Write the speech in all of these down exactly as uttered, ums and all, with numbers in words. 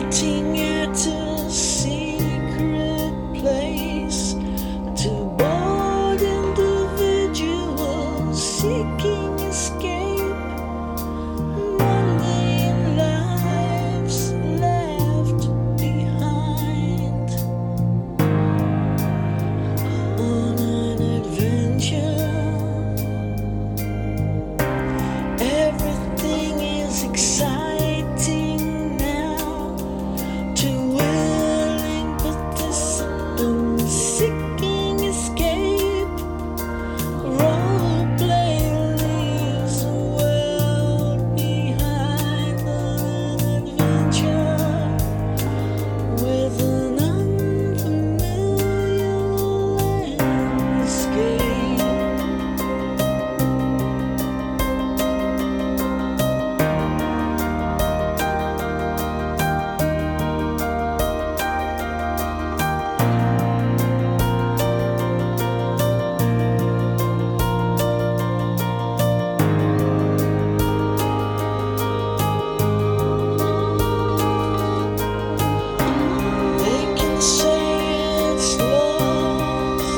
Waiting at a secret place to board individuals seeking escape. Mundane lives left behind on an adventure. Everything is exciting now to willing participants seeking escape. Roleplay leaves a world behind an adventure with an unfamiliar landscape. They can say it's lost.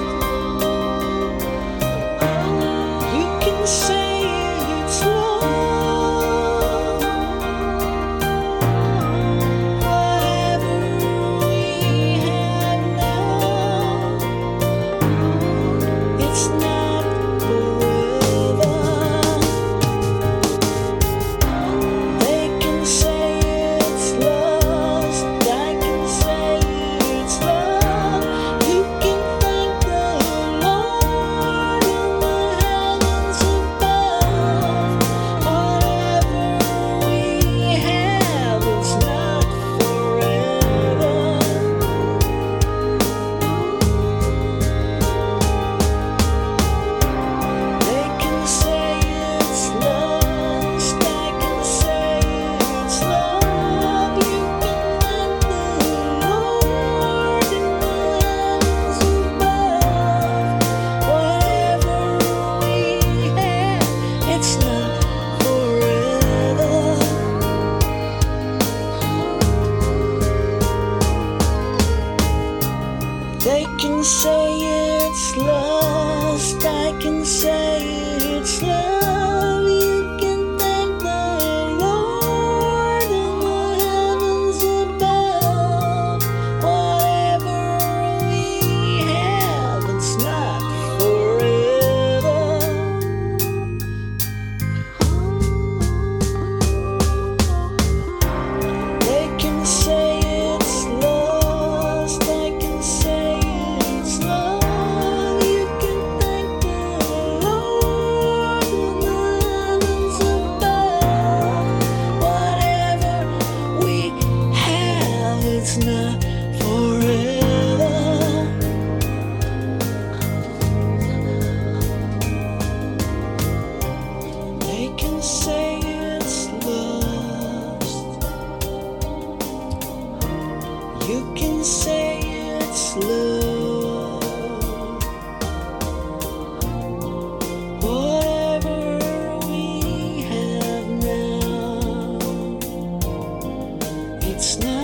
You can say it's lost. Whatever we have now, it's not forever. They can say it's lost. I can say it's love. You can thank the Lord in the heavens above. Whatever we have, it's not forever. They can say it's lost. I can say it's love. You can thank the Lord in the heavens above. Whatever we have, it's not forever. They can say it's lost. I can say it's love. You can thank the Lord in the heavens above. Whatever we have, it's not forever. They can say it's lost. I can say it's love. You can thank the Lord in the heavens above. Whatever we have, it's not forever. They can say it's lost. You can say it's love. Whatever we have now, it's not